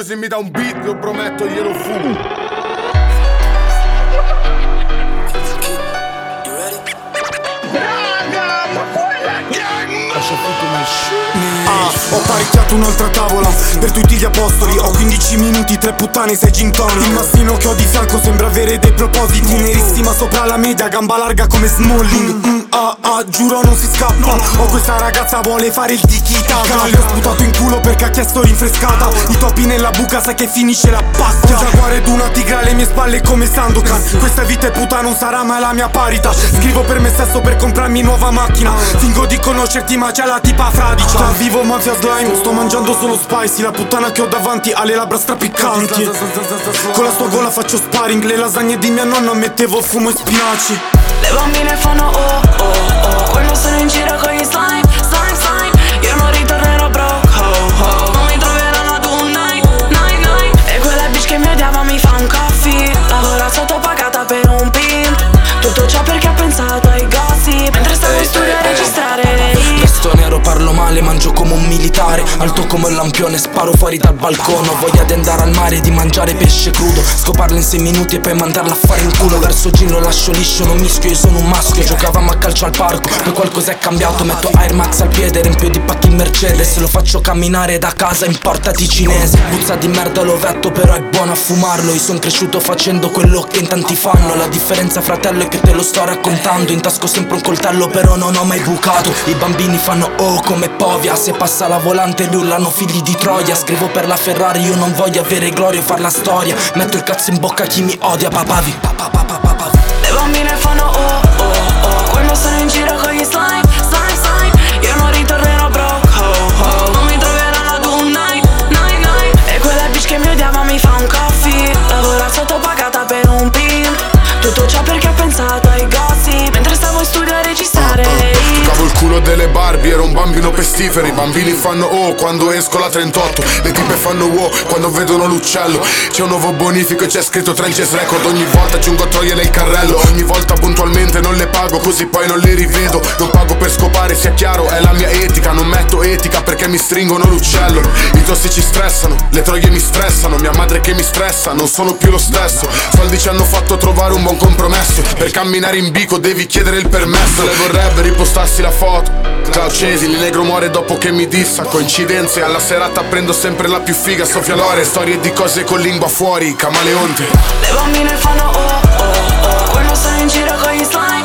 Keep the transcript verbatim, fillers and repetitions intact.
se mi dà un beat, lo prometto, glielo fumo. Ah, ho parecchiato un'altra tavola per tutti gli apostoli. Ho quindici minuti, tre puttane, sei gin tonic. Il mastino che ho di fianco sembra avere dei propositi. Nerissima sopra la media, gamba larga come Smalling. mm, ah, ah, giuro non si scappa. Oh, questa ragazza vuole fare il tiki-taka. Le ho sputato in culo perché ha chiesto rinfrescata. I topi nella buca, sai che finisce la pasta. Un giaguaro ed una tigre alle mie spalle come Sandokan. Questa vita è puta, non sarà mai la mia parità. Scrivo per me stesso per comprarmi nuova macchina. Fingo di conoscerti ma c'è la tipa fradicia. Sta vivo mafia slime, sto mangiando solo spicy. La puttana che ho davanti ha le labbra strapiccanti. Con la sua gola faccio sparring. Le lasagne di mia nonna mettevo fumo e spinaci. Le bambine fanno oh oh oh quando sono in giro con gli slime, slime, slime. Io non ritornerò broke, ho ho. Non mi troveranno ad un night, night, night. E quella bitch che mi odiava mi fa un coffee. Lavora sottopagata per un pimp. Tutto ciò perché ha pensato ai gossip. Mentre stavo in studio a registrare le hit. Vesto nero, parlo male, mangio come un militare. Alto come un lampione, sparo fuori dal balcone. Ho voglia di andare al mare, di mangiare pesce crudo. Scoparlo in sei minuti e poi mandarla a fare in culo. Verso Gin lo lascio liscio, non mischio, io sono un maschio. Giocavamo a calcio al parco, poi qualcosa è cambiato. Metto Air Max al piede, riempio di pacchi in Mercedes. Lo faccio camminare da casa, importati cinese. Puzza di merda l'ovetto, però è buono a fumarlo. Io son cresciuto facendo quello che in tanti fanno. La differenza, fratello, è che te lo sto raccontando. In tasco sempre un coltello, però non ho mai bucato. I bambini fanno oh come Povia. Se passa la volante li urlano figli di Troia. Scrivo per la Ferrari, io non voglio avere gloria o far la storia. Metto il cazzo in bocca a chi mi odia, papavi. Le bambine fanno oh oh oh quando sono in giro con gli slime, slime, slime. Io non ritornerò broke, ho ho. Non mi troveranno ad un night, night, night. E quella bitch che mi odiava mi fa un coffee. Lavora sottopagata per un pimp. Tutto ciò perché ho pensato ai gossip. Mentre stavo in studio a registrare le hit. Toccavo il culo delle Barbie, ero un bambino pestifero. I bambini fanno oh quando esco la trentotto. Le tipe fanno wow quando vedono l'uccello. C'è un nuovo bonifico e c'è scritto Trenches Record. Ogni volta aggiungo troie nel carrello. Ogni volta puntualmente non le pago, così poi non le rivedo. Non pago per scopare, sia chiaro, è la mia etica. Non metto etica perché mi stringono l'uccello. I tossici stressano, le troie mi stressano. Mia madre che mi stressa, non sono più lo stesso. Soldi ci hanno fatto trovare un buon compromesso. Per camminare in bico devi chiedere il permesso. Le vorrebbe ripostarsi la foto cloud chasing, il negro muore dopo che mi dissa. Coincidenze, alla serata prendo sempre la più figa. Sofia Lore, storie di cose con lingua fuori, camaleonte. Le bambine fanno oh oh oh quando sono in giro con gli slime,